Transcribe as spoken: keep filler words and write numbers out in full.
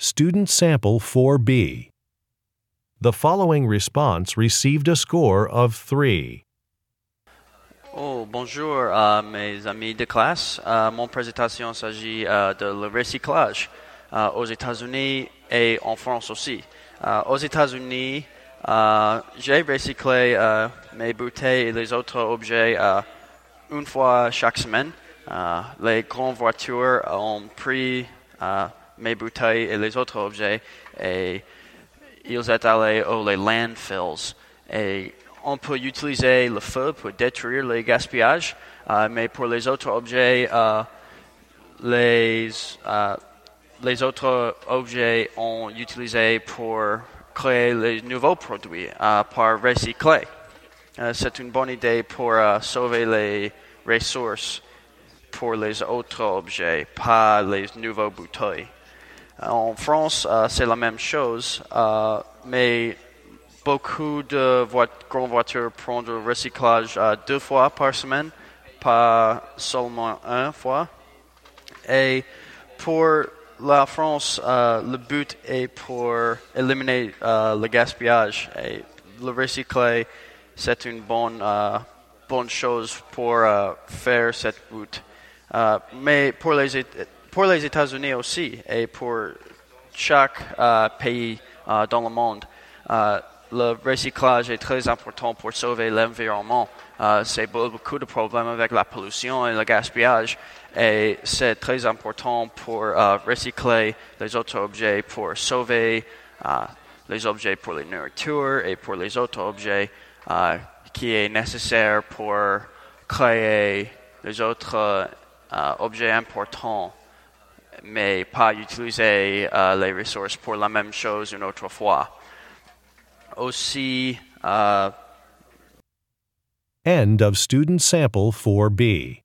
Student Sample four B. The following response received a score of three. Oh, bonjour euh, mes amis de classe. Euh, mon présentation s'agit euh, de le recyclage euh, aux États-Unis et en France aussi. Euh, aux États-Unis, euh, j'ai recyclé euh, mes bouteilles et les autres objets euh, une fois chaque semaine. Euh, les grandes voitures ont pris euh, mes bouteilles et les autres objets et ils sont allés aux les landfills. Et on peut utiliser le feu pour détruire les gaspillages, euh, mais pour les autres objets, euh, les, euh, les autres objets ont utilisé pour créer les nouveaux produits euh, par recycler. Euh, c'est une bonne idée pour euh, sauver les ressources pour les autres objets, pas les nouveaux bouteilles. En France, euh, c'est la même chose, euh, mais beaucoup de voit- grandes voitures prennent le recyclage euh, deux fois par semaine, pas seulement une fois. Et pour la France, euh, le but est pour éliminer euh, le gaspillage. Et le recycler, c'est une bonne, euh, bonne chose pour euh, faire cette but. Euh, mais pour les, Éta- pour les États-Unis aussi, et pour chaque euh, pays euh, dans le monde, euh, le recyclage est très important pour sauver l'environnement. Euh, c'est beaucoup de problèmes avec la pollution et le gaspillage. Et c'est très important pour euh, recycler les autres objets pour sauver euh, les objets pour la nourriture et pour les autres objets euh, qui est nécessaire pour créer les autres euh, objets importants, mais pas utiliser euh, les ressources pour la même chose une autre fois. Aussi, uh, End of Student Sample four B.